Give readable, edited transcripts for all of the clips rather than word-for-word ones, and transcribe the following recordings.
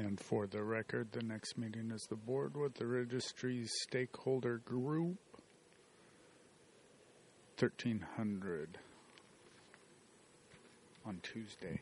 And for the record, the next meeting is the board with the registry's stakeholder group, 1300 on Tuesday.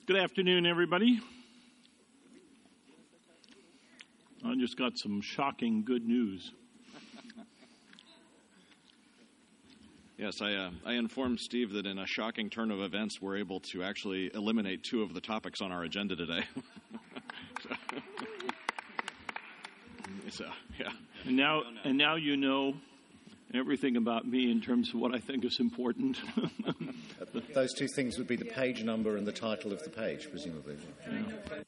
Good afternoon, everybody. I just got some shocking good news. Yes, I informed Steve that in a shocking turn of events, we're able to actually eliminate 2 of the topics on our agenda today. Yeah. And now you know everything about me in terms of what I think is important. Those 2 things would be the page number and the title of the page, presumably. Yeah.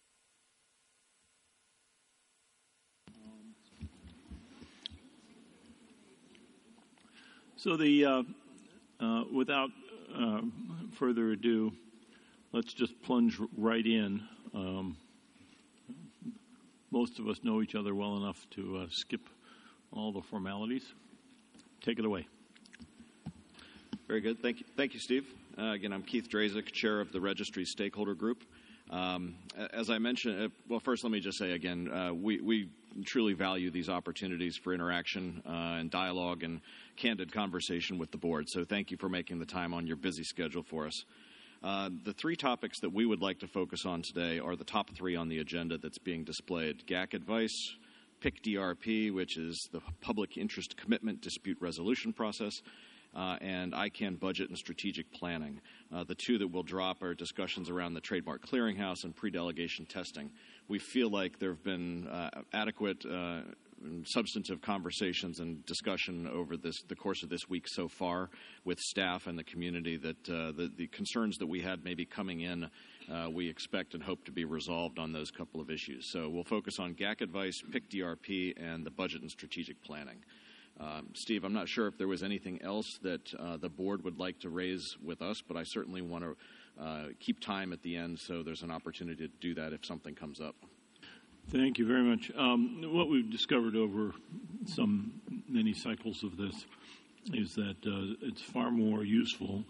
So without further ado, let's just plunge right in. Most of us know each other well enough to skip all the formalities. Take it away. Very good. Thank you, Steve. Again, I'm Keith Drazek, chair of the Registry Stakeholder Group. As I mentioned, well, first let me just say again, we truly value these opportunities for interaction and dialogue and candid conversation with the board. So thank you for making the time on your busy schedule for us. The 3 topics that we would like to focus on today are the top 3 on the agenda that's being displayed: GAC advice, PIC-DRP, which is the Public Interest Commitment Dispute Resolution Process, and ICANN budget and strategic planning. The 2 that will drop are discussions around the Trademark Clearinghouse and pre-delegation testing. We feel like there have been adequate substantive conversations and discussion over the course of this week so far with staff and the community that the concerns that we had maybe coming in, we expect and hope to be resolved on those couple of issues. So we'll focus on GAC advice, PIC-DRP, and the budget and strategic planning. Steve, I'm not sure if there was anything else that the board would like to raise with us, but I certainly want to keep time at the end so there's an opportunity to do that if something comes up. Thank you very much. What we've discovered over many cycles of this is that it's far more useful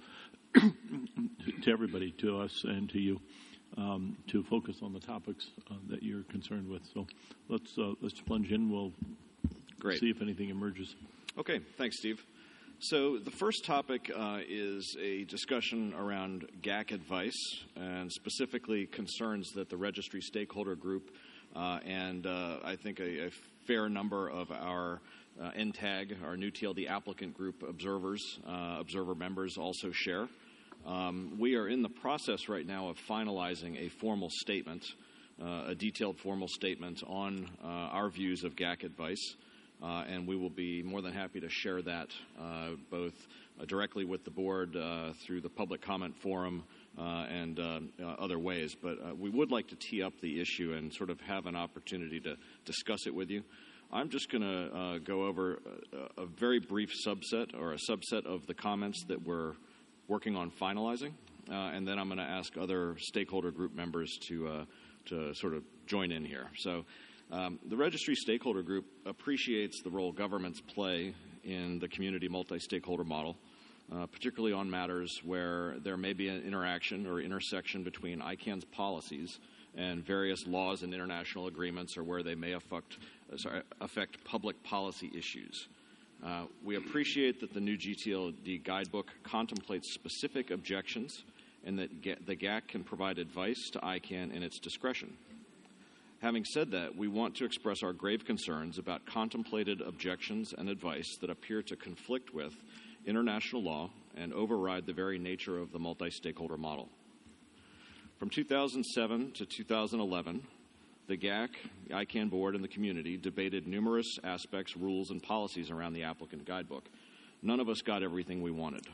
to everybody, to us and to you, to focus on the topics that you're concerned with. So let's plunge in. We'll see if anything emerges. Okay, thanks, Steve. So the first topic is a discussion around GAC advice, and specifically concerns that the Registry Stakeholder Group and I think a fair number of our NTAG, our new TLD applicant group observer members also share. We are in the process right now of finalizing a formal statement, a detailed formal statement on our views of GAC advice. And we will be more than happy to share that both directly with the board through the public comment forum and other ways. But we would like to tee up the issue and sort of have an opportunity to discuss it with you. I'm just going to go over a very brief subset or a subset of the comments that we're working on finalizing. And then I'm going to ask other stakeholder group members to sort of join in here. So the Registry Stakeholder Group appreciates the role governments play in the community multi-stakeholder model, particularly on matters where there may be an interaction or intersection between ICANN's policies and various laws and international agreements, or where they may affect public policy issues. We appreciate that the new GTLD guidebook contemplates specific objections and that the GAC can provide advice to ICANN in its discretion. Having said that, we want to express our grave concerns about contemplated objections and advice that appear to conflict with international law and override the very nature of the multi-stakeholder model. From 2007 to 2011, the GAC, the ICANN board, and the community debated numerous aspects, rules, and policies around the applicant guidebook. None of us got everything we wanted.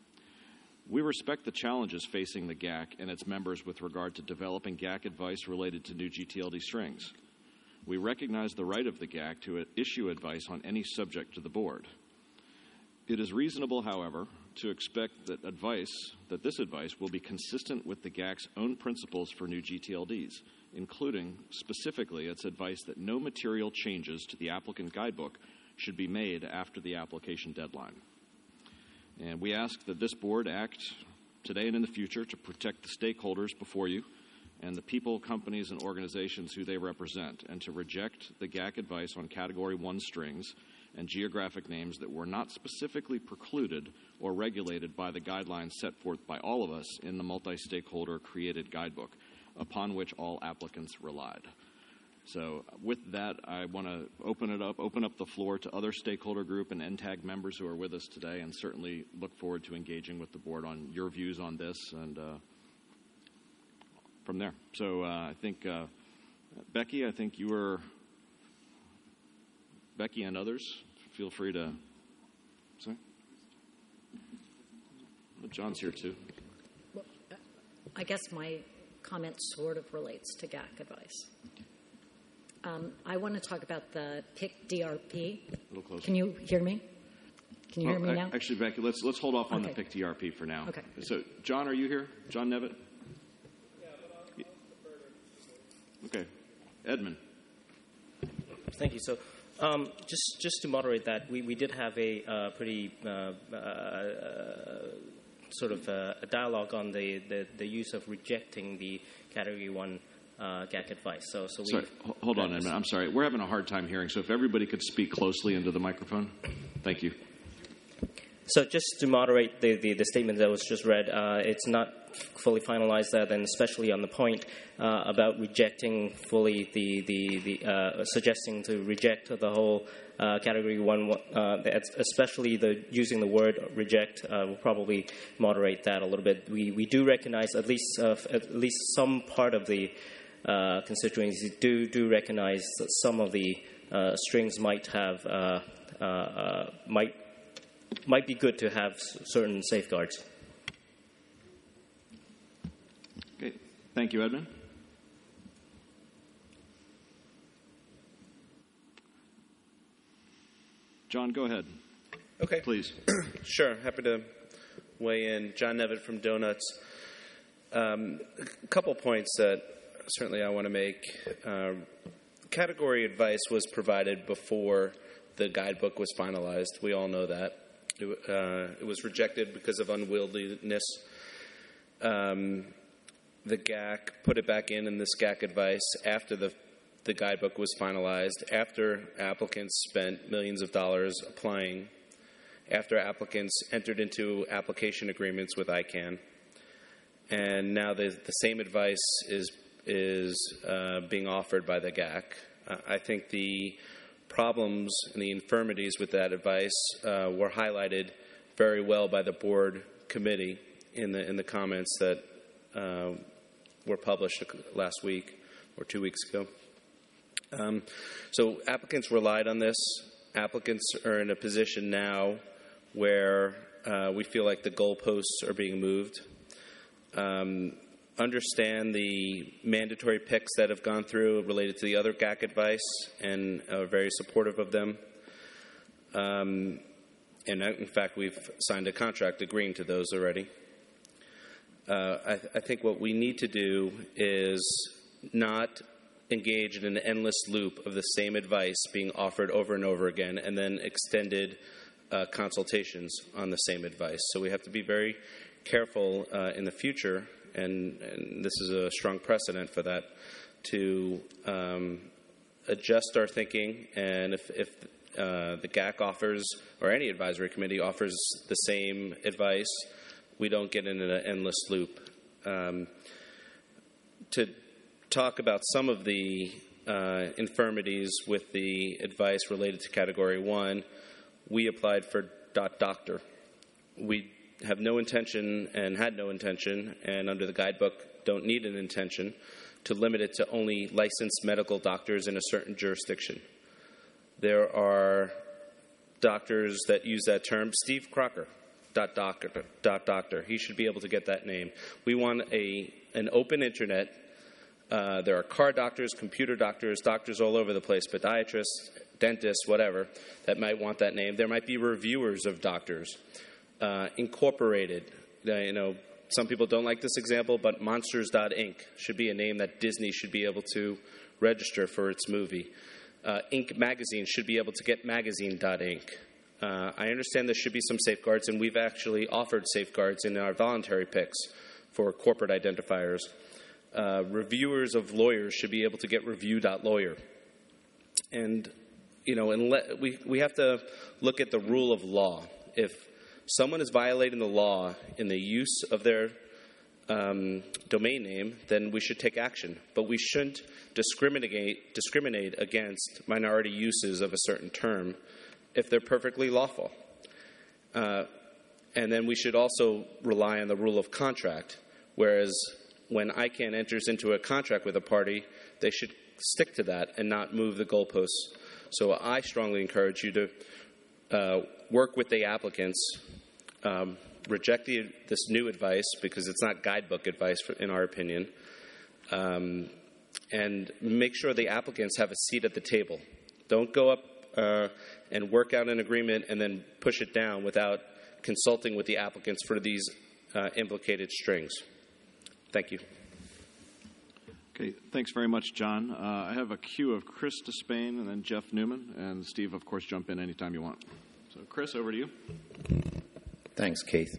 We respect the challenges facing the GAC and its members with regard to developing GAC advice related to new GTLD strings. We recognize the right of the GAC to issue advice on any subject to the board. It is reasonable, however, to expect that this advice will be consistent with the GAC's own principles for new GTLDs, including specifically its advice that no material changes to the applicant guidebook should be made after the application deadline. And we ask that this board act today and in the future to protect the stakeholders before you and the people, companies, and organizations who they represent, and to reject the GAC advice on Category 1 strings and geographic names that were not specifically precluded or regulated by the guidelines set forth by all of us in the multi-stakeholder created guidebook. upon which all applicants relied. So with that, I want to open up the floor to other stakeholder group and NTAG members who are with us today, and certainly look forward to engaging with the board on your views on this and from there. So I think, Becky, Becky and others, feel free to say. John's here too. Well, I guess my comment sort of relates to GAC advice. I want to talk about the PIC DRP. A little closer. Can you hear me? Can you hear me now? Actually, Becky, let's hold off on Okay. the PIC DRP for now. Okay. So, John, are you here? John Nevitt? Okay. Edmund. Thank you. So, just to moderate that, we did have a pretty sort of a dialogue on the use of rejecting the Category 1 GAC advice. So Sorry, hold on, Edmund. I'm sorry. We're having a hard time hearing, so if everybody could speak closely into the microphone. Thank you. So just to moderate the statement that was just read, it's not fully finalized that, and especially on the point about rejecting fully suggesting to reject the whole Category 1, especially using the word reject. We'll probably moderate that a little bit. We do recognize at least some part of the constituencies do recognize that some of the strings might have might be good to have certain safeguards. Okay. Thank you, Edmund. John, go ahead. Okay. Please. Sure. Happy to weigh in. John Nevitt from Donuts. A couple points that certainly I want to make. Category advice was provided before the guidebook was finalized. We all know that. It was rejected because of unwieldiness. The GAC put it back in this GAC advice after the guidebook was finalized, after applicants spent millions of dollars applying, after applicants entered into application agreements with ICANN. And now the same advice is being offered by the GAC. I think the problems and the infirmities with that advice were highlighted very well by the board committee in the comments that were published last week or 2 weeks ago. So applicants relied on this. Applicants are in a position now where we feel like the goalposts are being moved. Understand the mandatory PICs that have gone through related to the other GAC advice and are very supportive of them. And in fact, we've signed a contract agreeing to those already. I think what we need to do is not engage in an endless loop of the same advice being offered over and over again and then extended consultations on the same advice. So we have to be very careful in the future, and this is a strong precedent for that, to adjust our thinking. And if the GAC offers, or any advisory committee offers the same advice, we don't get into an endless loop. To talk about some of the infirmities with the advice related to Category 1, we applied for .doctor. We have no intention and had no intention, and under the guidebook don't need an intention, to limit it to only licensed medical doctors in a certain jurisdiction. There are doctors that use that term. Steve Crocker, .doctor. He should be able to get that name. We want an open internet. There are car doctors, computer doctors, doctors all over the place, podiatrists, dentists, whatever, that might want that name. There might be reviewers of doctors. Incorporated. Some people don't like this example, but Monsters.Inc. should be a name that Disney should be able to register for its movie. Inc. Magazine should be able to get Magazine.Inc. I understand there should be some safeguards, and we've actually offered safeguards in our voluntary PICs for corporate identifiers. Reviewers of lawyers should be able to get review.lawyer. And, we have to look at the rule of law. If someone is violating the law in the use of their domain name, then we should take action. But we shouldn't discriminate against minority uses of a certain term if they're perfectly lawful. And then we should also rely on the rule of contract, whereas when ICANN enters into a contract with a party, they should stick to that and not move the goalposts. So I strongly encourage you to work with the applicants, reject this new advice because it's not guidebook advice in our opinion, and make sure the applicants have a seat at the table. Don't go up and work out an agreement and then push it down without consulting with the applicants for these implicated strings. Thank you. Okay, thanks very much, John. I have a queue of Chris Despain and then Jeff Newman, and Steve, of course, jump in anytime you want. So, Chris, over to you. Thanks, Keith.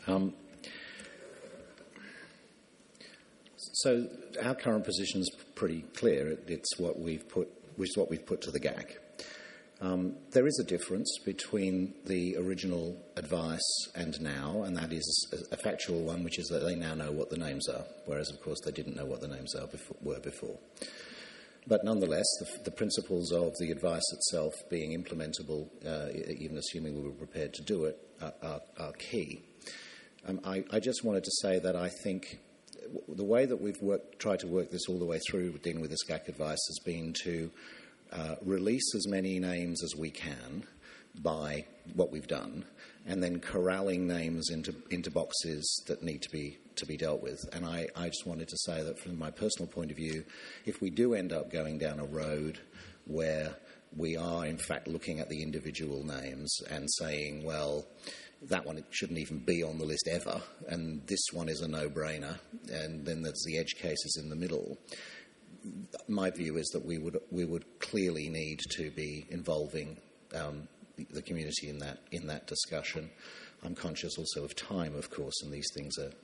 So our current position is pretty clear. It's what we've put to the GAC. There is a difference between the original advice and now, and that is a factual one, which is that they now know what the names are, whereas, of course, they didn't know what the names were before. But nonetheless, the principles of the advice itself being implementable, even assuming we were prepared to do it, are key. I just wanted to say that I think the way that we've tried to work this all the way through dealing with this GAC advice has been to release as many names as we can by what we've done, and then corralling names into boxes that need to be dealt with. And I just wanted to say that from my personal point of view, if we do end up going down a road where we are in fact looking at the individual names and saying, well, that one shouldn't even be on the list ever, and this one is a no-brainer, and then there's the edge cases in the middle, my view is that we would clearly need to be involving the community in that discussion. I'm conscious also of time, of course, and these things are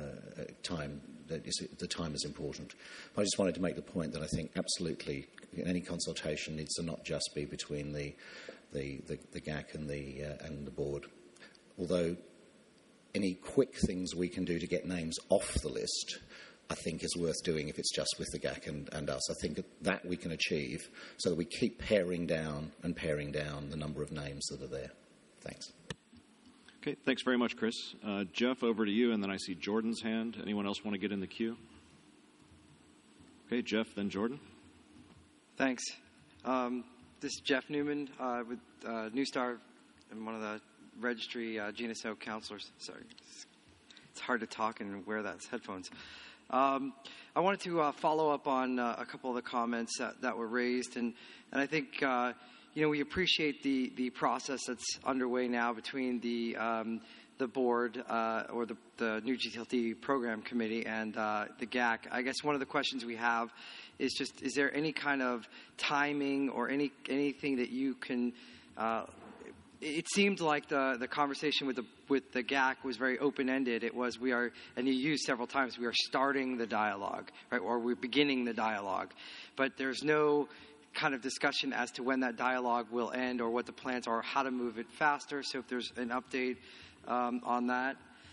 the time is important. I just wanted to make the point that I think absolutely any consultation needs to not just be between the GAC and the board. Although any quick things we can do to get names off the list, I think is worth doing if it's just with the GAC and us. I think that we can achieve so that we keep paring down the number of names that are there. Thanks. Okay, thanks very much, Chris. Jeff, over to you, and then I see Jordan's hand. Anyone else want to get in the queue? Okay, Jeff, then Jordan. Thanks. This is Jeff Newman with New Star. I'm one of the registry GNSO counselors. Sorry, it's hard to talk and wear those headphones. I wanted to follow up on a couple of the comments that were raised, and I think we appreciate the process that's underway now between the board or the new GTLD program committee and the GAC. I guess one of the questions we have is just: is there any kind of timing or anything that you can? It seemed like the conversation with the GAC was very open-ended. It was and you used several times, we are starting the dialogue, right, or we're beginning the dialogue. But there's no kind of discussion as to when that dialogue will end or what the plans are, how to move it faster. So if there's an update on that.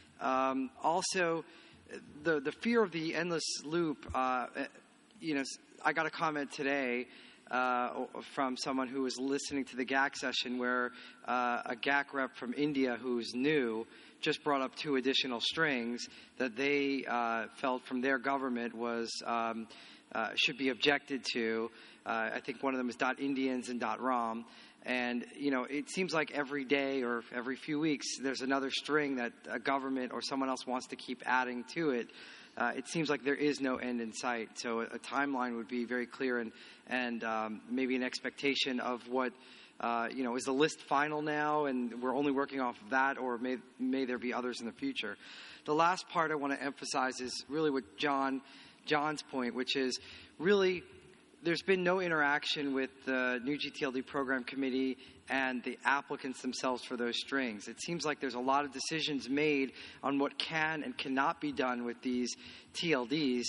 Also, the fear of the endless loop, I got a comment today from someone who was listening to the GAC session where a GAC rep from India who's new just brought up 2 additional strings that they felt from their government was should be objected to. I think one of them is .indians and .rom. And, it seems like every day or every few weeks there's another string that a government or someone else wants to keep adding to it. It seems like there is no end in sight. So a timeline would be very clear and maybe an expectation of what, is the list final now and we're only working off of that, or may there be others in the future? The last part I want to emphasize is really what John's point, which is really there's been no interaction with the new GTLD program committee and the applicants themselves for those strings. It seems like there's a lot of decisions made on what can and cannot be done with these TLDs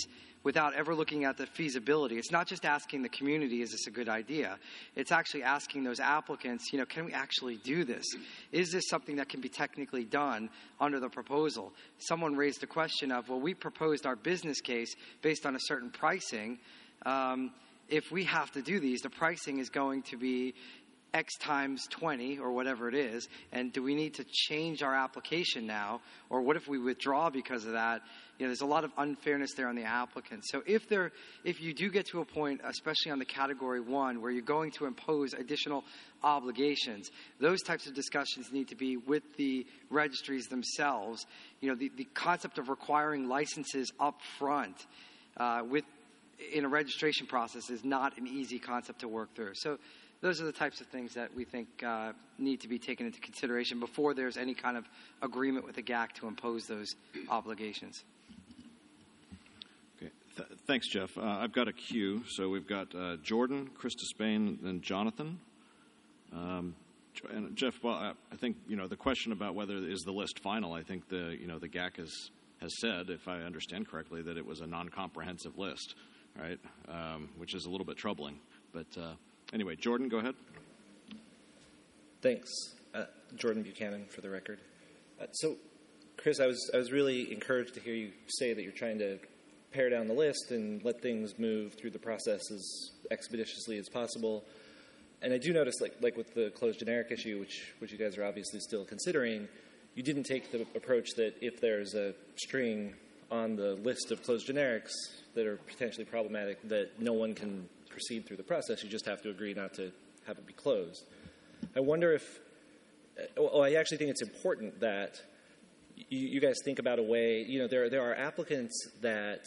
without ever looking at the feasibility. It's not just asking the community, is this a good idea? It's actually asking those applicants, can we actually do this? Is this something that can be technically done under the proposal? Someone raised the question of, well, we proposed our business case based on a certain pricing. If we have to do these, the pricing is going to be X times 20 or whatever it is, and do we need to change our application now, or what if we withdraw because of that? There's a lot of unfairness there on the applicant. So if you do get to a point, especially on the Category 1, where you're going to impose additional obligations, those types of discussions need to be with the registries themselves. The concept of requiring licenses up front in a registration process is not an easy concept to work through. So those are the types of things that we think need to be taken into consideration before there's any kind of agreement with the GAC to impose those obligations. Okay. Thanks, Jeff. I've got a queue. So we've got Jordan, Krista Spain, and Jonathan. And Jeff, well, I think, the question about whether is the list final, I think the GAC has said, if I understand correctly, that it was a non-comprehensive list, right? Which is a little bit troubling. But anyway, Jordan, go ahead. Thanks. Jordan Buchanan, for the record. So, Chris, I was really encouraged to hear you say that you're trying to pare down the list and let things move through the process as expeditiously as possible. And I do notice, like with the closed generic issue, which you guys are obviously still considering, you didn't take the approach that if there's a string on the list of closed generics that are potentially problematic, that no one can proceed through the process. You just have to agree not to have it be closed. I wonder if, I actually think it's important that you guys think about a way, there are applicants that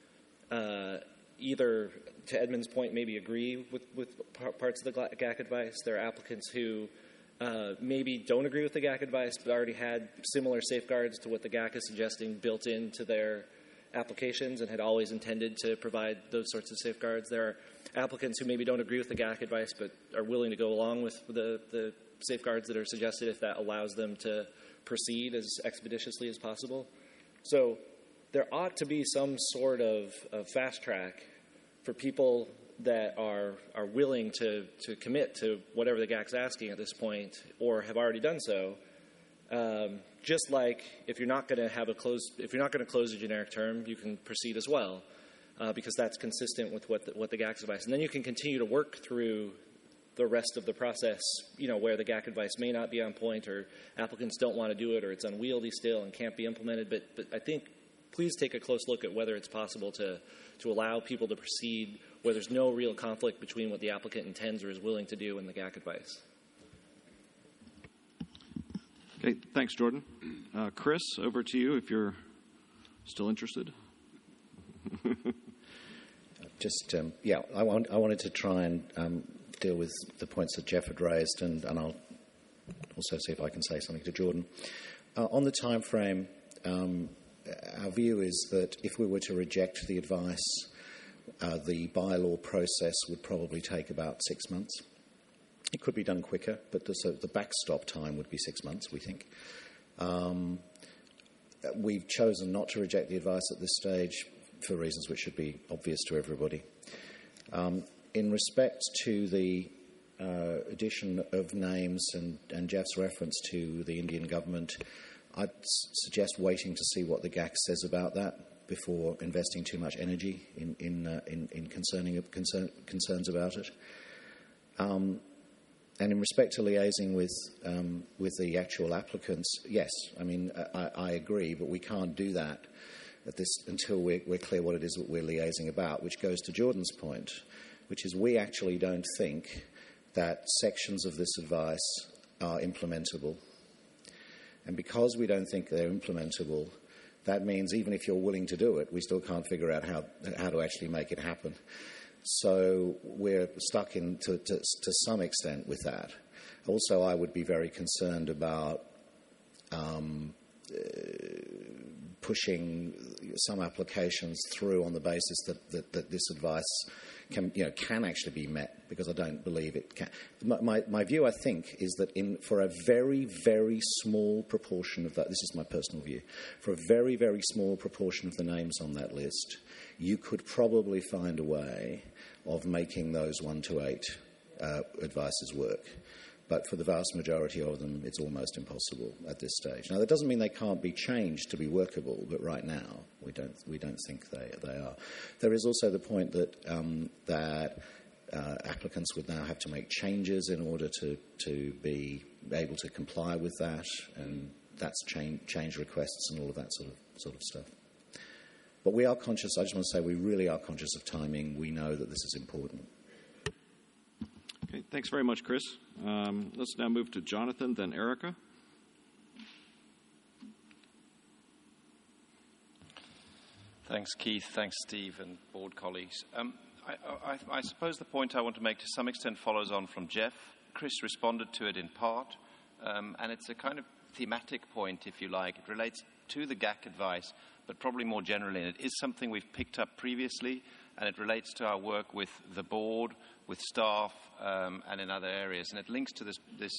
either, to Edmund's point, maybe agree with parts of the GAC advice. There are applicants who maybe don't agree with the GAC advice but already had similar safeguards to what the GAC is suggesting built into their applications and had always intended to provide those sorts of safeguards. There are applicants who maybe don't agree with the GAC advice but are willing to go along with the safeguards that are suggested if that allows them to proceed as expeditiously as possible. So there ought to be some sort of fast track for people that are willing to commit to whatever the GAC's asking at this point or have already done so. Just like if you're not going to close a generic term, you can proceed as well, because that's consistent with what the GAC's advice. And then you can continue to work through the rest of the process, where the GAC advice may not be on point or applicants don't want to do it or it's unwieldy still and can't be implemented. But I think please take a close look at whether it's possible to allow people to proceed where there's no real conflict between what the applicant intends or is willing to do and the GAC advice. Okay, thanks, Jordan. Chris, over to you if you're still interested. I wanted to try and deal with the points that Jeff had raised, and I'll also see if I can say something to Jordan. On the time frame, our view is that if we were to reject the advice, the bylaw process would probably take about 6 months. It could be done quicker, but the backstop time would be 6 months, we think. We've chosen not to reject the advice at this stage for reasons which should be obvious to everybody. In respect to the addition of names and Jeff's reference to the Indian government, I'd suggest waiting to see what the GAC says about that before investing too much energy in concerns about it. And in respect to liaising with the actual applicants, yes, I agree, but we can't do that until we're clear what it is that we're liaising about, which goes to Jordan's point, which is we actually don't think that sections of this advice are implementable. And because we don't think they're implementable, that means even if you're willing to do it, we still can't figure out how to actually make it happen. So we're stuck to some extent with that. Also, I would be very concerned about pushing some applications through on the basis that this advice can actually be met, because I don't believe it can. My view, I think, is that for a very, very small proportion of that, this is my personal view, for a very, very small proportion of the names on that list, you could probably find a way of making those 1 to 8 advices work. But for the vast majority of them, it's almost impossible at this stage. Now, that doesn't mean they can't be changed to be workable, but right now we don't think they are. There is also the point that applicants would now have to make changes in order to be able to comply with that, and that's change requests and all of that sort of stuff. But we are conscious. I just want to say we really are conscious of timing. We know that this is important. Okay, thanks very much, Chris. Let's now move to Jonathan, then Erica. Thanks, Keith. Thanks, Steve, and board colleagues. I suppose the point I want to make to some extent follows on from Jeff. Chris responded to it in part, and it's a kind of thematic point, if you like. It relates to the GAC advice, but probably more generally, and it is something we've picked up previously, and it relates to our work with the board, with staff, and in other areas. And it links to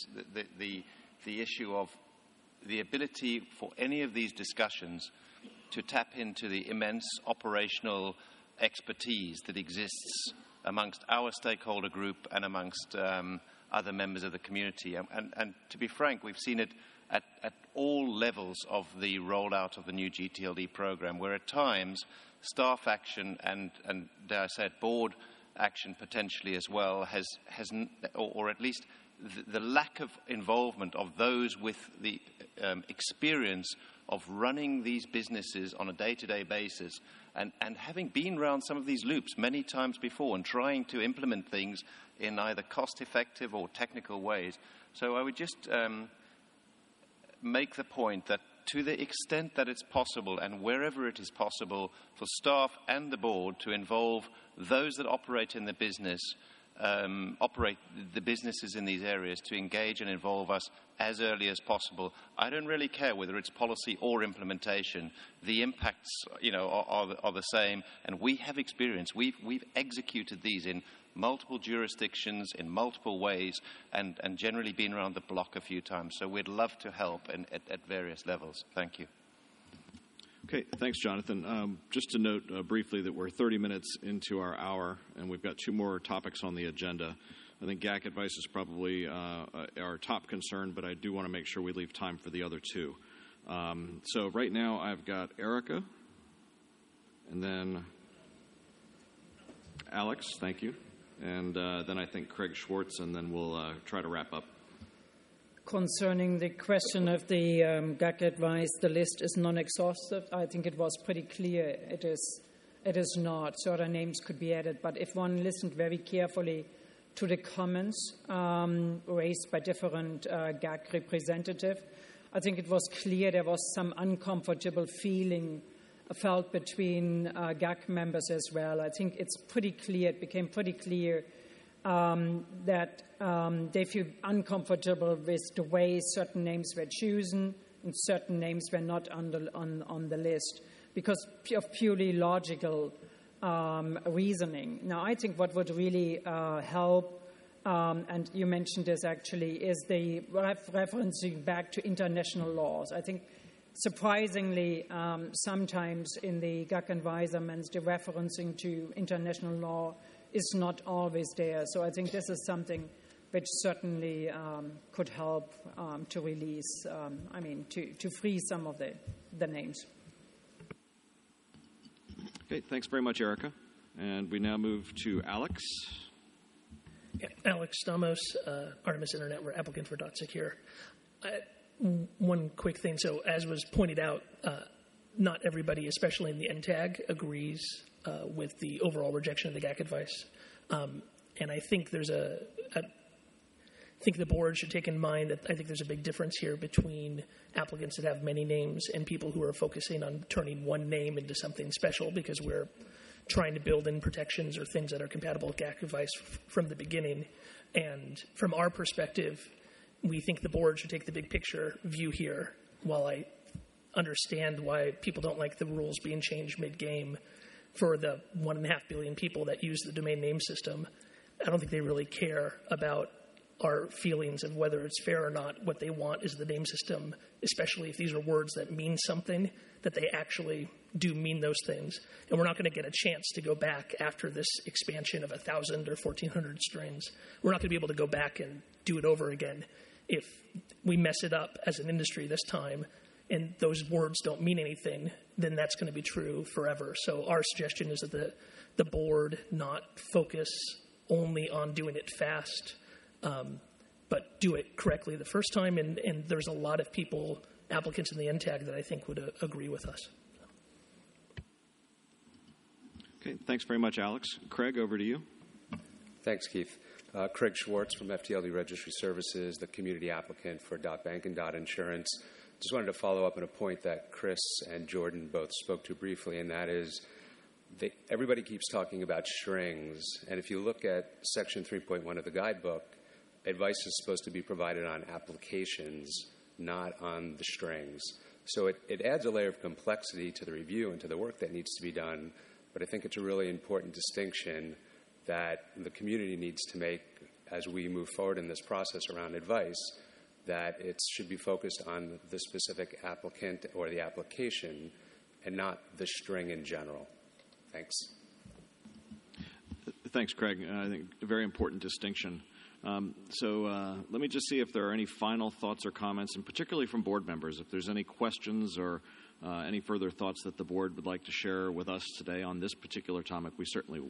the issue of the ability for any of these discussions to tap into the immense operational expertise that exists amongst our stakeholder group and amongst other members of the community. And to be frank, we've seen it at all levels of the rollout of the new GTLD program, where at times staff action and dare I say it, board action potentially as well has or at least the lack of involvement of those with the experience of running these businesses on a day-to-day basis and having been around some of these loops many times before and trying to implement things in either cost-effective or technical ways. So I would just make the point that to the extent that it's possible and wherever it is possible for staff and the board to involve those that operate in the business, operate the businesses in these areas, to engage and involve us as early as possible. I don't really care whether it's policy or implementation. The impacts, are the same, and we have experience. We've executed these in multiple jurisdictions in multiple ways and generally been around the block a few times. So we'd love to help at various levels. Thank you. Okay, thanks, Jonathan. Just to note briefly that we're 30 minutes into our hour, and we've got 2 more topics on the agenda. I think GAC advice is probably our top concern, but I do want to make sure we leave time for the other 2. So right now I've got Erica, and then Alex, thank you, and then I think Craig Schwartz, and then we'll try to wrap up. Concerning the question of the GAC advice, the list is non-exhaustive. I think it was pretty clear it is not. Certain names could be added, but if one listened very carefully to the comments raised by different GAC representatives, I think it was clear there was some uncomfortable feeling felt between GAC members as well. I think it's pretty clear, it became pretty clear that they feel uncomfortable with the way certain names were chosen and certain names were not on the list because of purely logical reasoning. Now, I think what would really help, and you mentioned this actually, is the referencing back to international laws. I think surprisingly, sometimes in the GAC advisements, the referencing to international law is not always there. So I think this is something which certainly could help to release, to free some of the names. Okay, thanks very much, Erica. And we now move to Alex. Yeah, Alex Stamos, Artemis Internet, we're applicant for .secure. One quick thing. So as was pointed out, not everybody, especially in the NTAG, agrees with the overall rejection of the GAC advice. And I think I think the board should take in mind that I think there's a big difference here between applicants that have many names and people who are focusing on turning one name into something special because we're trying to build in protections or things that are compatible with GAC advice from the beginning. And from our perspective, we think the board should take the big picture view here. While I understand why people don't like the rules being changed mid-game for the 1.5 billion people that use the domain name system, I don't think they really care about our feelings of whether it's fair or not. What they want is the name system, especially if these are words that mean something, that they actually do mean those things. And we're not going to get a chance to go back after this expansion of 1,000 or 1,400 strings. We're not going to be able to go back and do it over again if we mess it up as an industry this time and those words don't mean anything, then that's going to be true forever. So our suggestion is that the board not focus only on doing it fast, but do it correctly the first time. And there's a lot of people, applicants in the NTAG, that I think would agree with us. Okay, thanks very much, Alex. Craig, over to you. Thanks, Keith. Craig Schwartz from FTLD Registry Services, the community applicant for .bank and .insurance. Just wanted to follow up on a point that Chris and Jordan both spoke to briefly, and that is everybody keeps talking about strings. And if you look at Section 3.1 of the guidebook, advice is supposed to be provided on applications, not on the strings. So it adds a layer of complexity to the review and to the work that needs to be done, but I think it's a really important distinction that the community needs to make as we move forward in this process around advice, that it should be focused on the specific applicant or the application and not the string in general. Thanks. Thanks, Craig. I think a very important distinction. So let me just see if there are any final thoughts or comments, and particularly from board members. If there's any questions or any further thoughts that the board would like to share with us today on this particular topic, we certainly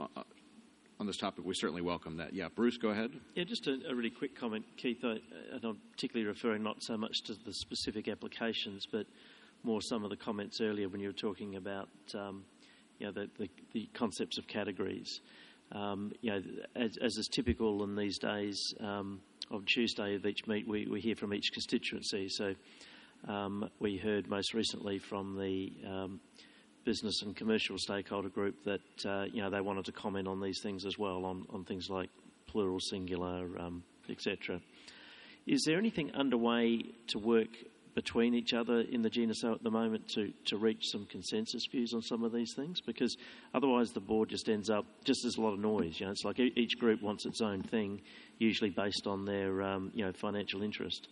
welcome that. Yeah, Bruce, go ahead. Yeah, just a really quick comment, Keith. And I'm particularly referring not so much to the specific applications, but more some of the comments earlier when you were talking about the concepts of categories. As is typical in these days, on Tuesday of each meet, we hear from each constituency. So we heard most recently from the business and commercial stakeholder group that they wanted to comment on these things as well, on things like plural, singular, etc. Is there anything underway to work between each other in the GNSO at the moment to reach some consensus views on some of these things? Because otherwise the board just ends up, there's a lot of noise. It's like each group wants its own thing, usually based on their financial interest.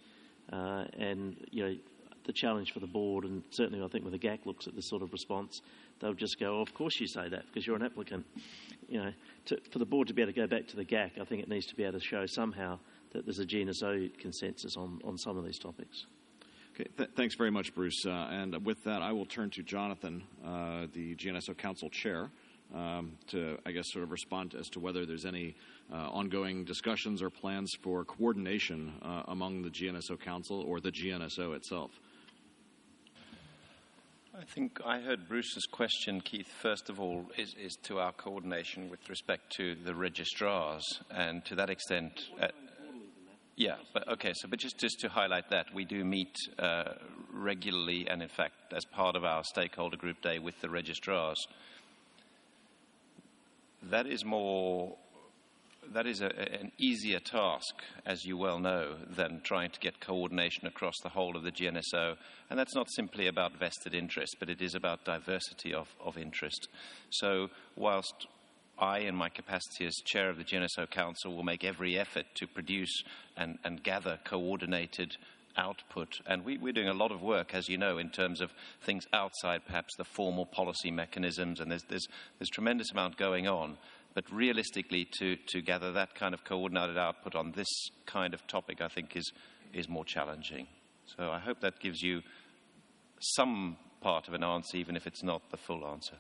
The challenge for the board, and certainly I think when the GAC looks at this sort of response, they'll just go, of course you say that because you're an applicant. For the board to be able to go back to the GAC, I think it needs to be able to show somehow that there's a GNSO consensus on some of these topics. Okay, thanks very much, Bruce. And with that, I will turn to Jonathan, the GNSO Council Chair, to, I guess, sort of respond as to whether there's any ongoing discussions or plans for coordination among the GNSO Council or the GNSO itself. I think I heard Bruce's question, Keith, first of all, is to our coordination with respect to the registrars, and to that extent... but just to highlight that, we do meet regularly and, in fact, as part of our stakeholder group day with the registrars. That is an easier task, as you well know, than trying to get coordination across the whole of the GNSO. And that's not simply about vested interest, but it is about diversity of interest. So whilst I, in my capacity as chair of the GNSO Council, will make every effort to produce and gather coordinated output. And we're doing a lot of work, as you know, in terms of things outside perhaps the formal policy mechanisms, and there's tremendous amount going on. But realistically, to gather that kind of coordinated output on this kind of topic, I think is more challenging. So I hope that gives you some part of an answer, even if it's not the full answer.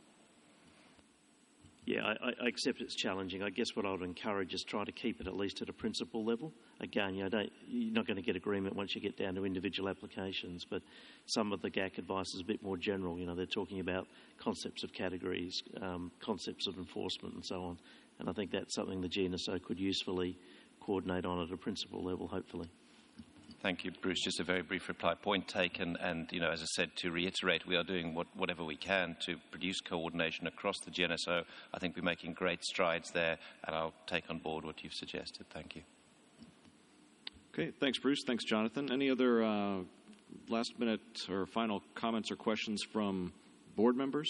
Yeah, I accept it's challenging. I guess what I would encourage is try to keep it at least at a principle level. Again, you're not going to get agreement once you get down to individual applications, but some of the GAC advice is a bit more general. They're talking about concepts of categories, concepts of enforcement and so on. And I think that's something the GNSO could usefully coordinate on at a principle level, hopefully. Thank you, Bruce. Just a very brief reply. Point taken. And, as I said, to reiterate, we are doing whatever we can to produce coordination across the GNSO. I think we're making great strides there, and I'll take on board what you've suggested. Thank you. Okay, thanks, Bruce. Thanks, Jonathan. Any other last-minute or final comments or questions from board members?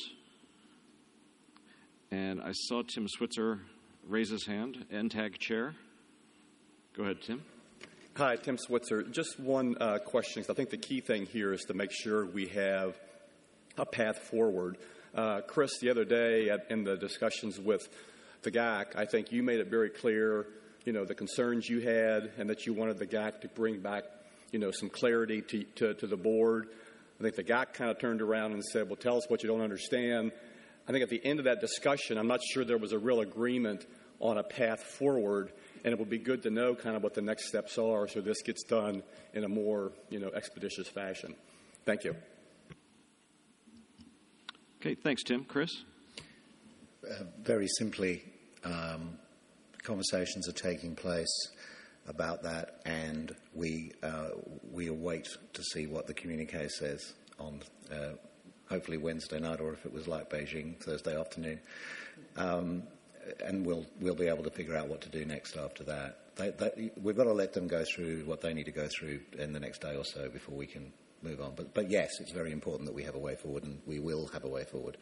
And I saw Tim Switzer raise his hand, NTAG chair. Go ahead, Tim. Hi, Tim Switzer. Just one question, because I think the key thing here is to make sure we have a path forward. Chris, the other day in the discussions with the GAC, I think you made it very clear, the concerns you had and that you wanted the GAC to bring back, some clarity to the board. I think the GAC kind of turned around and said, well, tell us what you don't understand. I think at the end of that discussion, I'm not sure there was a real agreement on a path forward, and it would be good to know kind of what the next steps are so this gets done in a more, expeditious fashion. Thank you. Okay, thanks, Tim. Chris? Very simply, conversations are taking place about that, and we await to see what the communique says on hopefully Wednesday night, or if it was like Beijing, Thursday afternoon. And we'll be able to figure out what to do next after that. We've got to let them go through what they need to go through in the next day or so before we can move on. But yes, it's very important that we have a way forward, and we will have a way forward.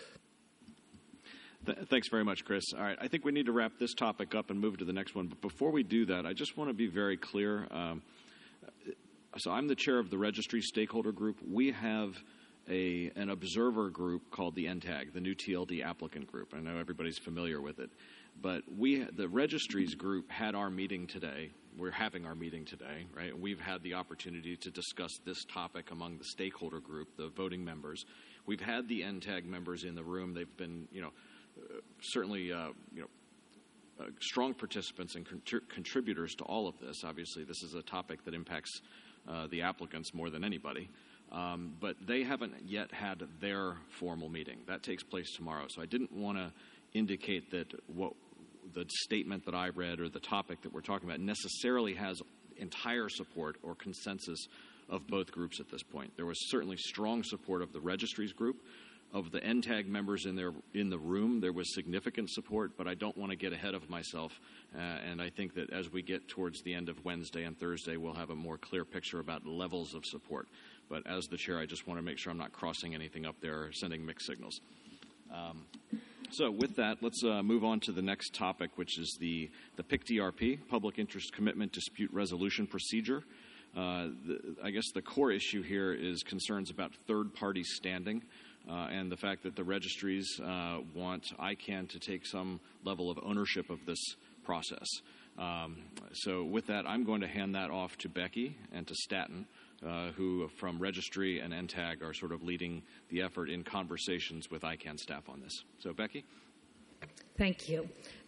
Thanks very much, Chris. All right, I think we need to wrap this topic up and move to the next one. But before we do that, I just want to be very clear. So I'm the chair of the registry stakeholder group. We have an observer group called the NTAG, the New TLD Applicant Group. I know everybody's familiar with it. But the registries group had our meeting today. We're having our meeting today, right? We've had the opportunity to discuss this topic among the stakeholder group, the voting members. We've had the NTAG members in the room. They've been, certainly, strong participants and contributors to all of this. Obviously, this is a topic that impacts the applicants more than anybody. But they haven't yet had their formal meeting. That takes place tomorrow. So I didn't want to indicate that what the statement that I read or the topic that we're talking about necessarily has entire support or consensus of both groups at this point. There was certainly strong support of the registries group. Of the NTAG members in the room, there was significant support, but I don't want to get ahead of myself. And I think that as we get towards the end of Wednesday and Thursday, we'll have a more clear picture about levels of support. But as the chair, I just want to make sure I'm not crossing anything up there or sending mixed signals. So with that, let's move on to the next topic, which is the PIC-DRP, Public Interest Commitment Dispute Resolution Procedure. I guess the core issue here is concerns about third-party standing. And the fact that the registries want ICANN to take some level of ownership of this process. So with that, I'm going to hand that off to Becky and to Staten, who from Registry and NTAG are sort of leading the effort in conversations with ICANN staff on this. So Becky? Thank you.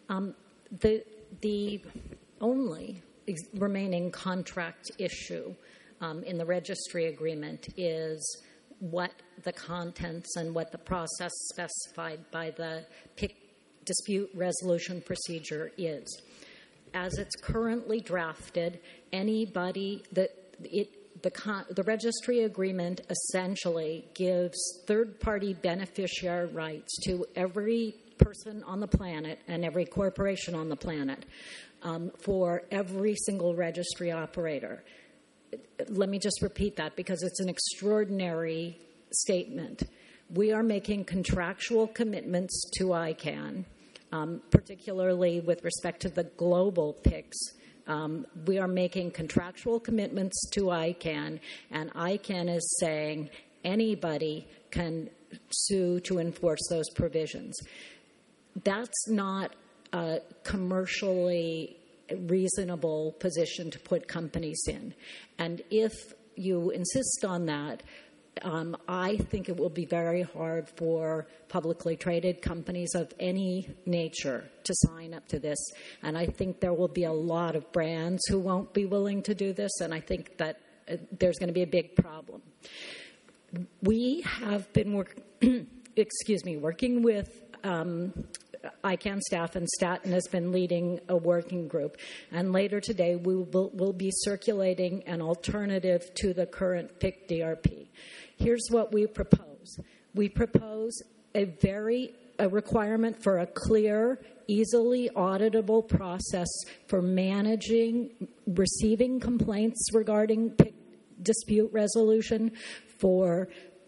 The only remaining contract issue in the registry agreement is what the contents and what the process specified by the PIC dispute resolution procedure is. As it's currently drafted, the registry agreement essentially gives third-party beneficiary rights to every person on the planet and every corporation on the planet for every single registry operator. Let me just repeat that because it's an extraordinary statement. We are making contractual commitments to ICANN, particularly with respect to the global PICs. We are making contractual commitments to ICANN, and ICANN is saying anybody can sue to enforce those provisions. That's not a commercially reasonable position to put companies in. And if you insist on that, I think it will be very hard for publicly traded companies of any nature to sign up to this. And I think there will be a lot of brands who won't be willing to do this, and I think that there's going to be a big problem. We have been working with ICANN staff, and Staten has been leading a working group. And later today, we'll be circulating an alternative to the current PIC-DRP. Here's what we propose. We propose a requirement for a clear, easily auditable process for receiving complaints regarding PIC dispute resolution, for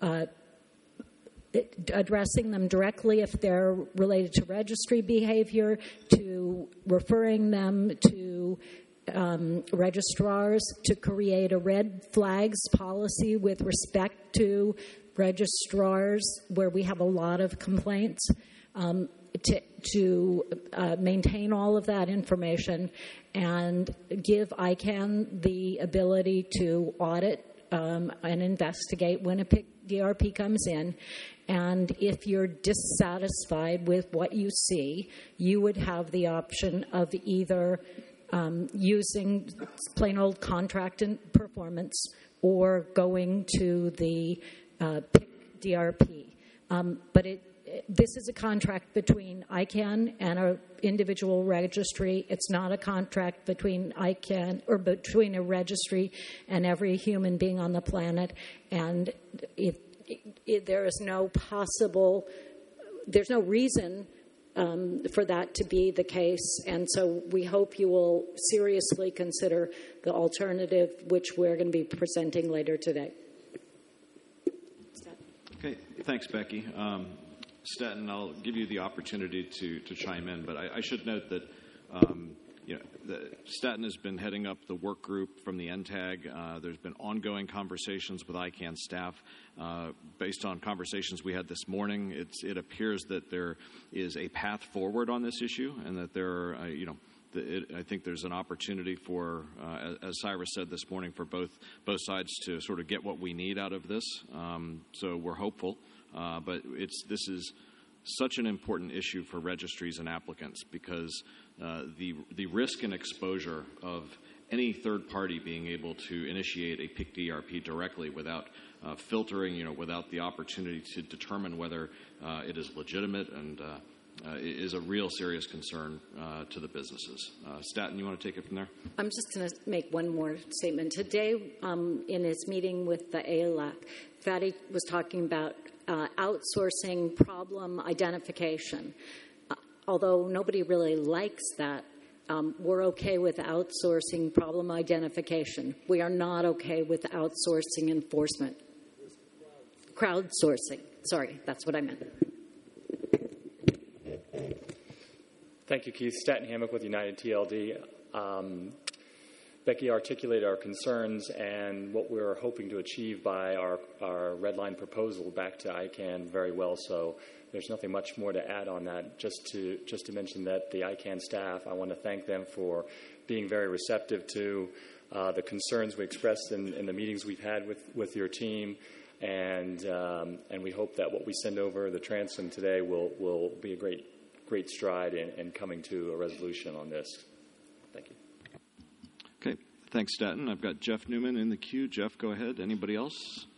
addressing them directly if they're related to registry behavior, to referring them to registrars, to create a red flags policy with respect to registrars wwhere we have a lot of complaints to maintain all of that information and give ICANN the ability to audit and investigate when a PIC DRP comes in. And if you're dissatisfied with what you see, you would have the option of either using plain old contract and performance or going to the PIC DRP. But this is a contract between ICANN and an individual registry. It's not a contract between ICANN or between a registry and every human being on the planet. And there is there's no reason for that to be the case. And so we hope you will seriously consider the alternative, which we're going to be presenting later today. Okay, thanks, Becky. Staten, I'll give you the opportunity to chime in, but I should note that Staten has been heading up the work group from the NTAG. There's been ongoing conversations with ICANN staff. Based on conversations we had this morning, it appears that there is a path forward on this issue, and that there are, I think there's an opportunity for, as Cyrus said this morning, for both sides to sort of get what we need out of this. So we're hopeful. But this is such an important issue for registries and applicants because the risk and exposure of any third party being able to initiate a PIC DRP directly without filtering, without the opportunity to determine whether it is legitimate and is a real serious concern to the businesses. Staten, you want to take it from there? I'm just going to make one more statement. Today, in his meeting with the ALAC, Fatty was talking about outsourcing problem identification. Although nobody really likes that, we're okay with outsourcing problem identification. We are not okay with outsourcing enforcement. Crowdsourcing. Sorry, that's what I meant. Thank you, Keith. Staten Hammock with United TLD. Becky articulated our concerns and what we're hoping to achieve by our red line proposal back to ICANN very well. So there's nothing much more to add on that. Just to mention that the ICANN staff, I want to thank them for being very receptive to the concerns we expressed in the meetings we've had with your team. And we hope that what we send over, the transom today, will be a great stride in coming to a resolution on this. Thank you. Okay, thanks, Staten. I've got Jeff Newman in the queue. Jeff, go ahead. Anybody else?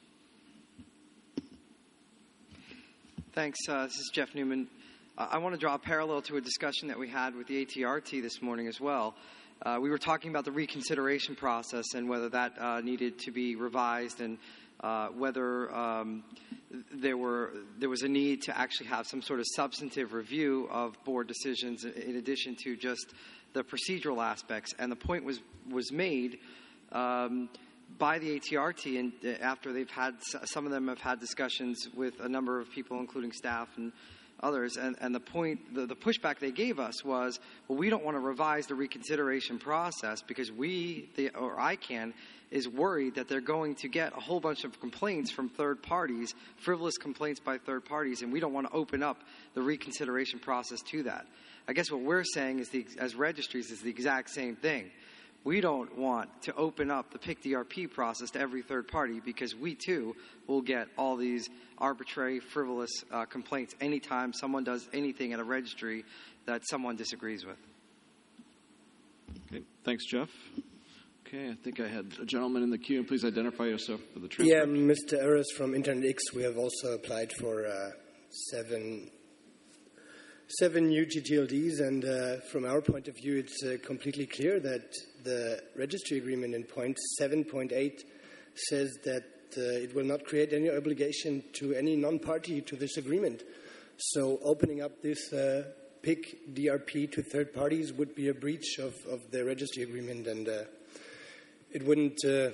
Thanks. This is Jeff Newman. I want to draw a parallel to a discussion that we had with the ATRT this morning as well. We were talking about the reconsideration process and whether that needed to be revised and whether there was a need to actually have some sort of substantive review of board decisions in addition to just the procedural aspects. And the point was made by the ATRT, and after some of them have had discussions with a number of people, including staff and others, and the pushback they gave us was, well, we don't want to revise the reconsideration process because ICANN is worried that they're going to get a whole bunch of complaints from third parties, frivolous complaints by third parties, and we don't want to open up the reconsideration process to that. I guess what we're saying is, as registries, is the exact same thing. We don't want to open up the PIC DRP process to every third party because we, too, will get all these arbitrary, frivolous complaints anytime someone does anything at a registry that someone disagrees with. Okay, thanks, Jeff. Okay, I think I had a gentleman in the queue. Please identify yourself for the transcript. Yeah, Mr. Eres from Internet X. We have also applied for 7 new GTLDs, and from our point of view, it's completely clear that the registry agreement in point 7.8 says that it will not create any obligation to any non-party to this agreement. So opening up this PIC DRP to third parties would be a breach of the registry agreement, and it wouldn't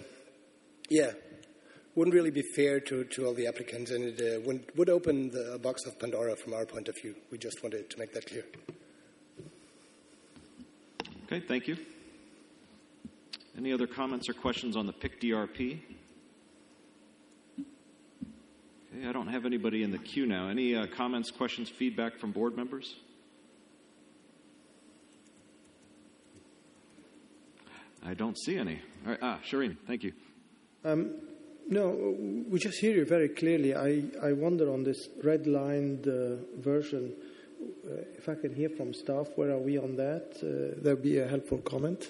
really be fair to all the applicants, and it would open a box of Pandora from our point of view. We just wanted to make that clear. Okay, thank you. Any other comments or questions on the PIC DRP? Okay, I don't have anybody in the queue now. Any comments, questions, feedback from board members? I don't see any. All right. Shireen, thank you. No, we just hear you very clearly. I wonder on this red-lined version, if I can hear from staff, where are we on that? That would be a helpful comment.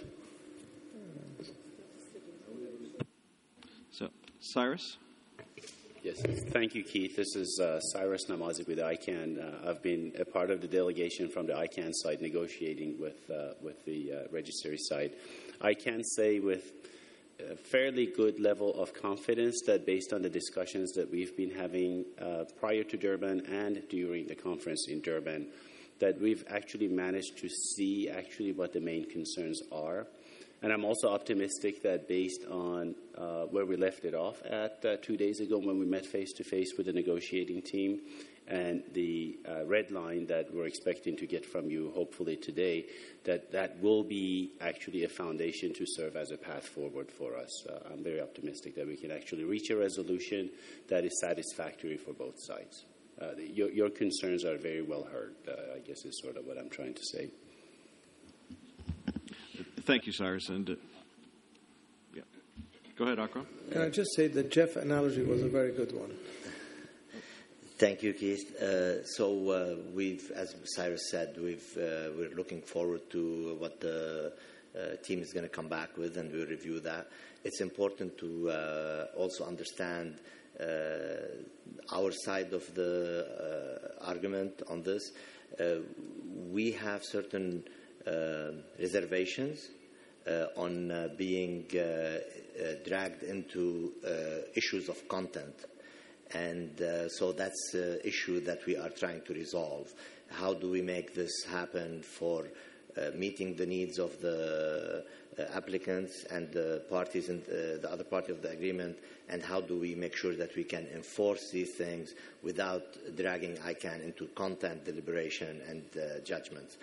So, Cyrus? Yes, thank you, Keith. This is Cyrus Namazi with ICANN. I've been a part of the delegation from the ICANN side negotiating with the registry side. I can say with a fairly good level of confidence that based on the discussions that we've been having prior to Durban and during the conference in Durban, that we've actually managed to see actually what the main concerns are. And I'm also optimistic that based on where we left it off at 2 days ago when we met face-to-face with the negotiating team and the red line that we're expecting to get from you hopefully today, that will be actually a foundation to serve as a path forward for us. I'm very optimistic that we can actually reach a resolution that is satisfactory for both sides. Your concerns are very well heard, I guess is sort of what I'm trying to say. Thank you, Cyrus. And yeah. Go ahead, Akram. Can I just say the Jeff analogy was a very good one. Thank you, Keith. We've, as Cyrus said, we're looking forward to what the team is going to come back with, and we'll review that. It's important to also understand our side of the argument on this. We have certain reservations on being dragged into issues of content. And so that's an issue that we are trying to resolve. How do we make this happen for meeting the needs of the applicants and the parties in the other party of the agreement, and how do we make sure that we can enforce these things without dragging ICANN into content deliberation and judgments.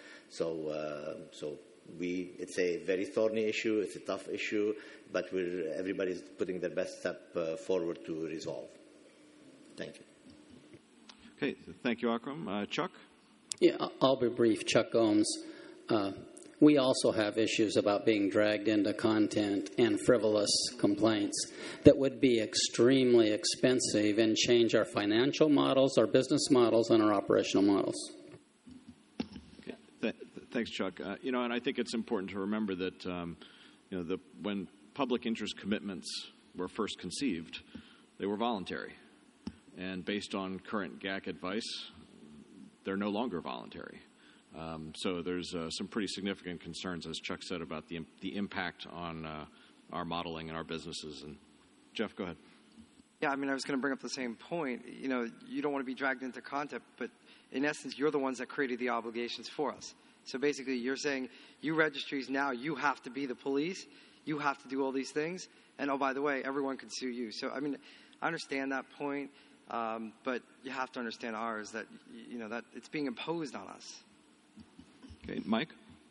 It's a very thorny issue, it's a tough issue, but everybody's putting their best step forward to resolve. Thank you. Okay, thank you, Akram. Chuck? Yeah, I'll be brief. Chuck Gomes. We also have issues about being dragged into content and frivolous complaints that would be extremely expensive and change our financial models, our business models, and our operational models. Okay. Thanks, Chuck. And I think it's important to remember that when public interest commitments were first conceived, they were voluntary. And based on current GAC advice, they're no longer voluntary. So there's some pretty significant concerns, as Chuck said, about the impact on our modeling and our businesses. And Jeff, go ahead. Yeah, I was going to bring up the same point. You don't want to be dragged into content, but in essence, you're the ones that created the obligations for us. So basically, you're saying, you registries now, you have to be the police, you have to do all these things, and oh, by the way, everyone can sue you. So, I understand that point, but you have to understand ours, that, that it's being imposed on us. Okay, Mike?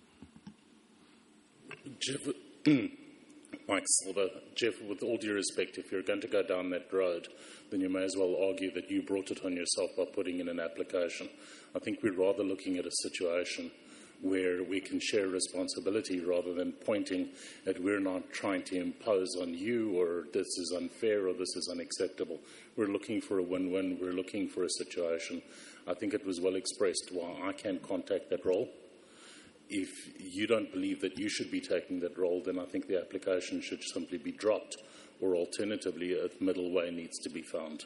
Mike Silver. Jeff, with all due respect, if you're going to go down that road, then you may as well argue that you brought it on yourself by putting in an application. I think we're rather looking at a situation where we can share responsibility rather than pointing at we're not trying to impose on you or this is unfair or this is unacceptable. We're looking for a win-win. We're looking for a situation. I think it was well expressed why I can contact that role. If you don't believe that you should be taking that role, then I think the application should simply be dropped, or alternatively, a middle way needs to be found.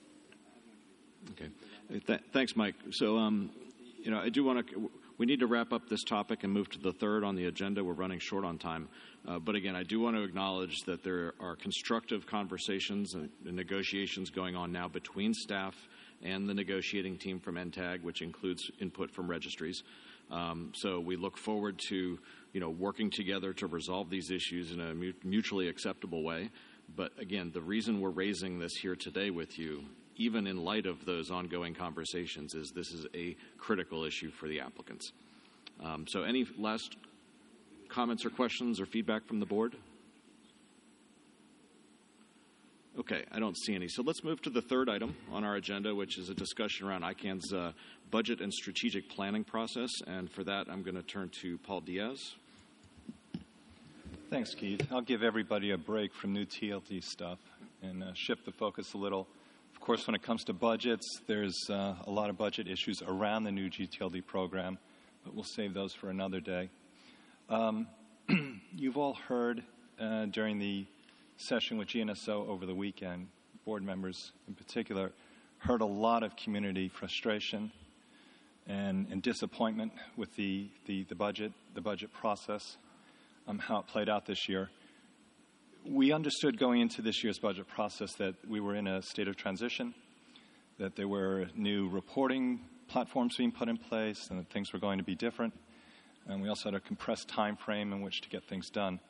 Okay. Thanks, Mike. So, I do want to... We need to wrap up this topic and move to the third on the agenda. We're running short on time. But again, I do want to acknowledge that there are constructive conversations and negotiations going on now between staff and the negotiating team from NTAG, which includes input from registries. So we look forward to, working together to resolve these issues in a mutually acceptable way. But again, the reason we're raising this here today with you, even in light of those ongoing conversations, is this is a critical issue for the applicants. So any last comments or questions or feedback from the board? Okay, I don't see any. So let's move to the third item on our agenda, which is a discussion around ICANN's budget and strategic planning process. And for that, I'm going to turn to Paul Diaz. Thanks, Keith. I'll give everybody a break from new TLD stuff and shift the focus a little. Of course, when it comes to budgets, there's a lot of budget issues around the new GTLD program, but we'll save those for another day. You've all heard during the session with GNSO over the weekend, board members in particular, heard a lot of community frustration and disappointment with the budget process, how it played out this year. We understood going into this year's budget process that we were in a state of transition, that there were new reporting platforms being put in place, and that things were going to be different. And we also had a compressed time frame in which to get things done.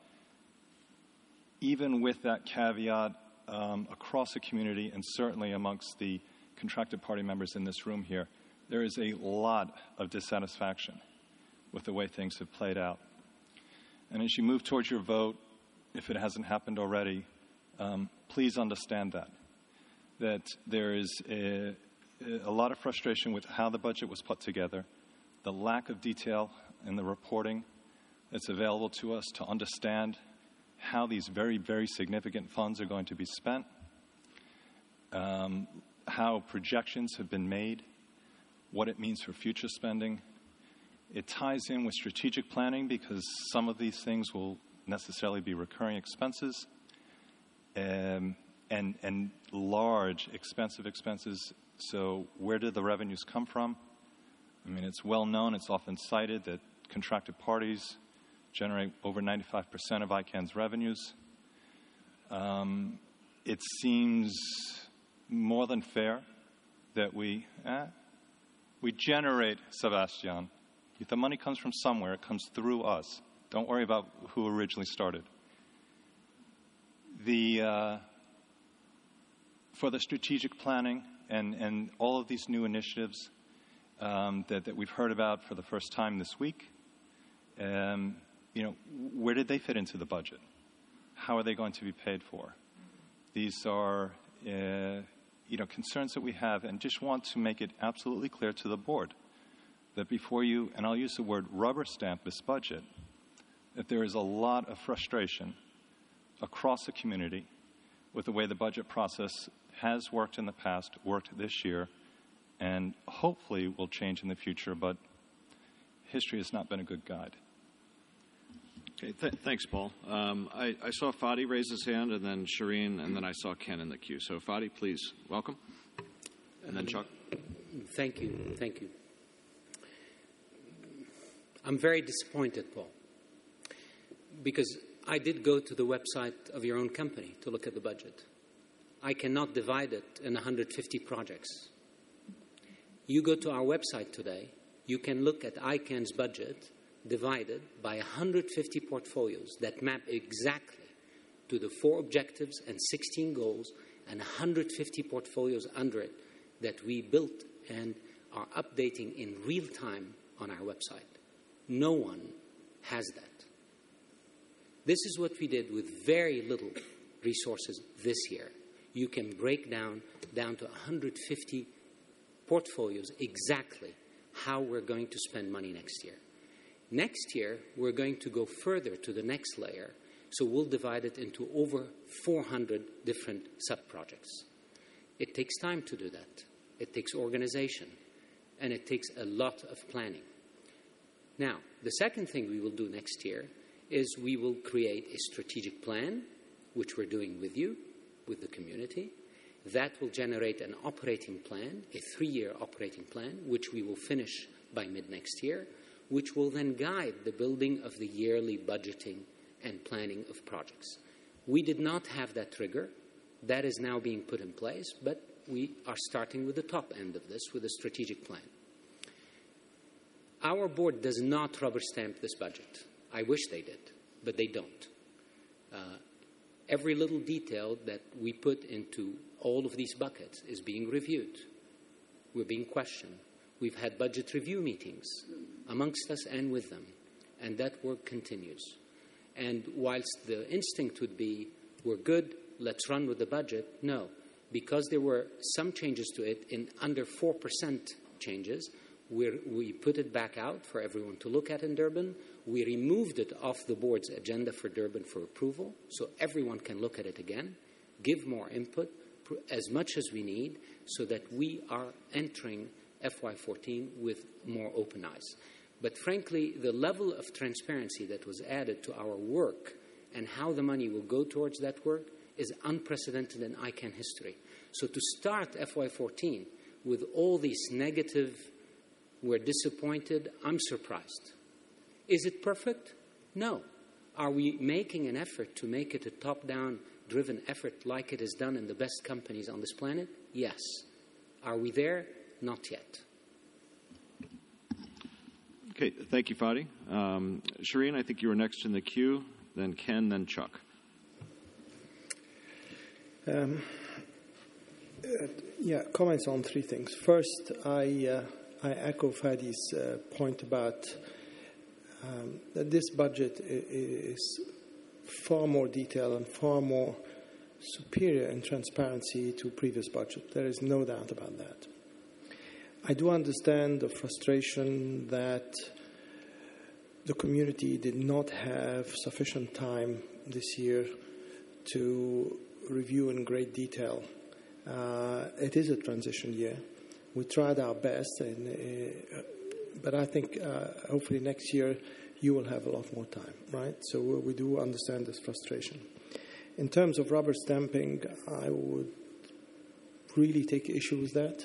Even with that caveat, across the community and certainly amongst the contracted party members in this room here, there is a lot of dissatisfaction with the way things have played out. And as you move towards your vote, if it hasn't happened already, please understand that there is a lot of frustration with how the budget was put together, the lack of detail in the reporting that's available to us to understand how these very, very significant funds are going to be spent, how projections have been made, what it means for future spending. It ties in with strategic planning because some of these things will necessarily be recurring expenses and large, expensive expenses. So where did the revenues come from? I mean, it's well known, it's often cited that contracted parties generate over 95% of ICANN's revenues. It seems more than fair that we generate, Sebastian. If the money comes from somewhere, it comes through us. Don't worry about who originally started. For the strategic planning and all of these new initiatives that we've heard about for the first time this week, where did they fit into the budget? How are they going to be paid for? These are, concerns that we have, and just want to make it absolutely clear to the board that before you, and I'll use the word rubber stamp this budget, that there is a lot of frustration across the community with the way the budget process has worked in the past, worked this year, and hopefully will change in the future, but history has not been a good guide. Okay, thanks, Paul. I saw Fadi raise his hand, and then Shireen, and then I saw Ken in the queue. So, Fadi, please, welcome. And then Chuck. Thank you. Thank you. I'm very disappointed, Paul, because I did go to the website of your own company to look at the budget. I cannot divide it in 150 projects. You go to our website today, you can look at ICANN's budget divided by 150 portfolios that map exactly to the 4 objectives and 16 goals and 150 portfolios under it that we built and are updating in real time on our website. No one has that. This is what we did with very little resources this year. You can break down to 150 portfolios exactly how we're going to spend money next year. Next year, we're going to go further to the next layer, so we'll divide it into over 400 different sub-projects. It takes time to do that. It takes organization, and it takes a lot of planning. Now, the second thing we will do next year is we will create a strategic plan, which we're doing with you, with the community. That will generate an operating plan, a 3-year operating plan, which we will finish by mid-next year, which will then guide the building of the yearly budgeting and planning of projects. We did not have that trigger. That is now being put in place, but we are starting with the top end of this, with a strategic plan. Our board does not rubber stamp this budget. I wish they did, but they don't. Every little detail that we put into all of these buckets is being reviewed. We're being questioned. We've had budget review meetings amongst us and with them, and that work continues. And whilst the instinct would be, we're good, let's run with the budget. No, because there were some changes to it in under 4% changes, we put it back out for everyone to look at in Durban. We removed it off the board's agenda for Durban for approval, so everyone can look at it again, give more input, as much as we need, so that we are entering FY14 with more open eyes. But frankly, the level of transparency that was added to our work and how the money will go towards that work is unprecedented in ICANN history. So to start FY14 with all these negative, we're disappointed, I'm surprised. Is it perfect? No. Are we making an effort to make it a top-down driven effort like it is done in the best companies on this planet? Yes. Are we there? Not yet. Okay, thank you, Fadi. Shireen, I think you were next in the queue, then Ken, then Chuck. Comments on three things. First, I echo Fadi's point about that this budget is far more detailed and far more superior in transparency to previous budget. There is no doubt about that. I do understand the frustration that the community did not have sufficient time this year to review in great detail. It is a transition year. We tried our best, but I think hopefully next year you will have a lot more time, right? So we do understand this frustration. In terms of rubber stamping, I would really take issue with that.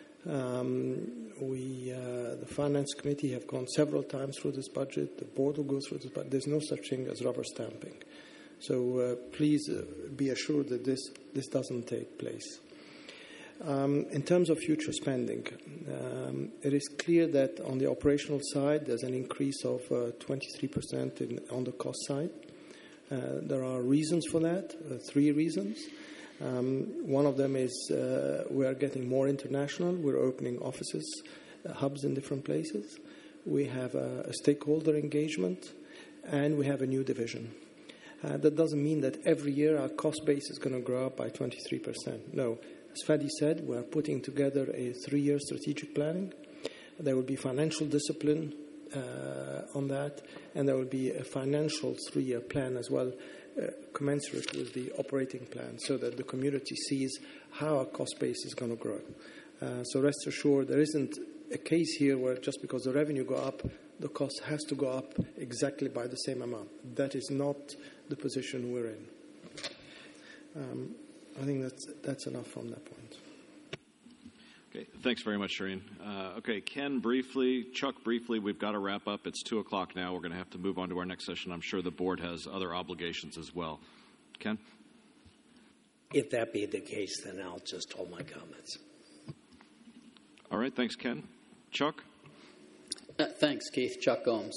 The Finance Committee have gone several times through this budget. The board will go through this, but there's no such thing as rubber stamping. So please be assured that this doesn't take place. In terms of future spending, it is clear that on the operational side, there's an increase of 23% on the cost side. There are reasons for that, 3 reasons. One of them is we are getting more international. We're opening offices, hubs in different places. We have a stakeholder engagement, and we have a new division. That doesn't mean that every year our cost base is going to grow up by 23%. No. As Fadi said, we're putting together a 3-year strategic planning. There will be financial discipline on that, and there will be a financial 3-year plan as well, commensurate with the operating plan, so that the community sees how our cost base is going to grow. So rest assured, there isn't a case here where just because the revenue go up, the cost has to go up exactly by the same amount. That is not the position we're in. I think that's enough from that point. Okay, thanks very much, Shireen. Okay, Ken, briefly, Chuck, briefly, we've got to wrap up. It's 2 o'clock now. We're going to have to move on to our next session. I'm sure the board has other obligations as well. Ken? If that be the case, then I'll just hold my comments. All right, thanks, Ken. Chuck? Thanks, Keith. Chuck Gomes.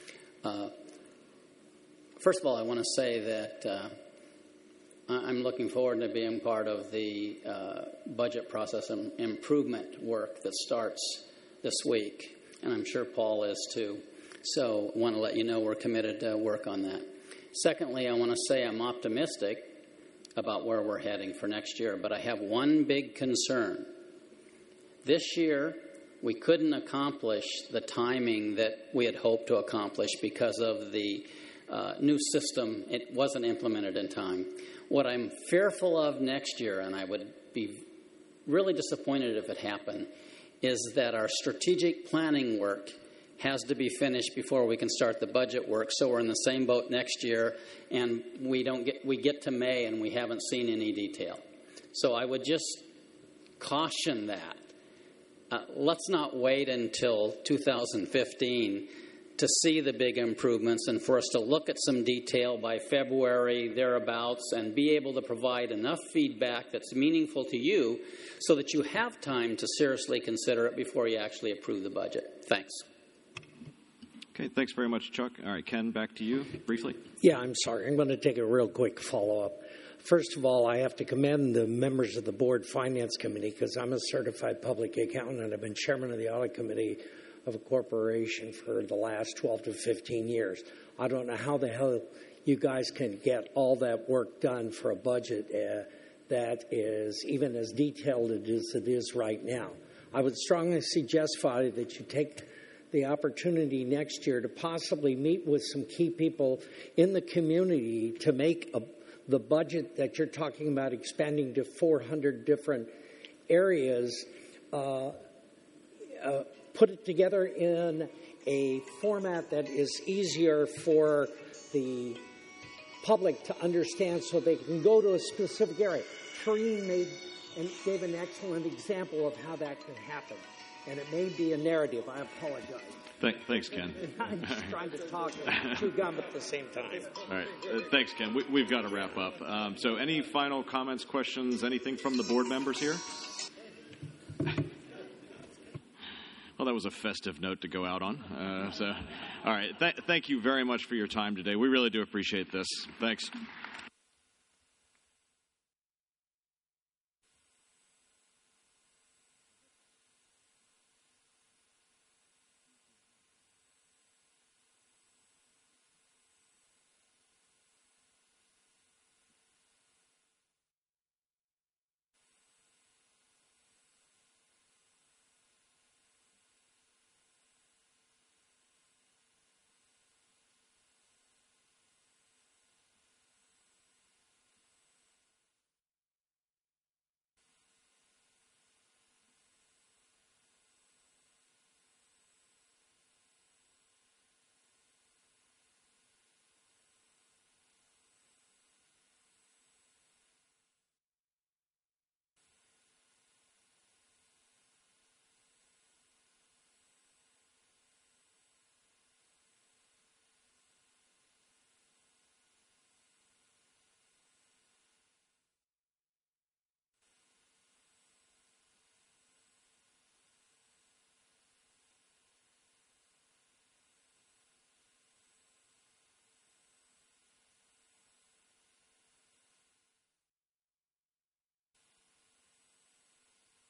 First of all, I want to say that I'm looking forward to being part of the budget process and improvement work that starts this week, and I'm sure Paul is too. So I want to let you know we're committed to work on that. Secondly, I want to say I'm optimistic about where we're heading for next year, but I have one big concern. This year, we couldn't accomplish the timing that we had hoped to accomplish because of the new system. It wasn't implemented in time. What I'm fearful of next year, and I would be really disappointed if it happened, is that our strategic planning work has to be finished before we can start the budget work, so we're in the same boat next year, and we get to May and we haven't seen any detail. So I would just caution that. Let's not wait until 2015 to see the big improvements and for us to look at some detail by February, thereabouts, and be able to provide enough feedback that's meaningful to you so that you have time to seriously consider it before you actually approve the budget. Thanks. Okay, thanks very much, Chuck. All right, Ken, back to you, briefly. Yeah, I'm sorry. I'm going to take a real quick follow-up. First of all, I have to commend the members of the Board Finance Committee because I'm a certified public accountant and I've been chairman of the Audit Committee of a corporation for the last 12 to 15 years. I don't know how the hell you guys can get all that work done for a budget that is even as detailed as it is right now. I would strongly suggest, Fadi, that you take the opportunity next year to possibly meet with some key people in the community to make the budget that you're talking about expanding to 400 different areas, put it together in a format that is easier for the public to understand so they can go to a specific area. Karine gave an excellent example of how that can happen. And it may be a narrative. I apologize. Thanks, Ken. I'm just trying to talk and chew gum at the same time. All right. Thanks, Ken. We've got to wrap up. So any final comments, questions, anything from the board members here? Well, that was a festive note to go out on. All right. Thank you very much for your time today. We really do appreciate this. Thanks.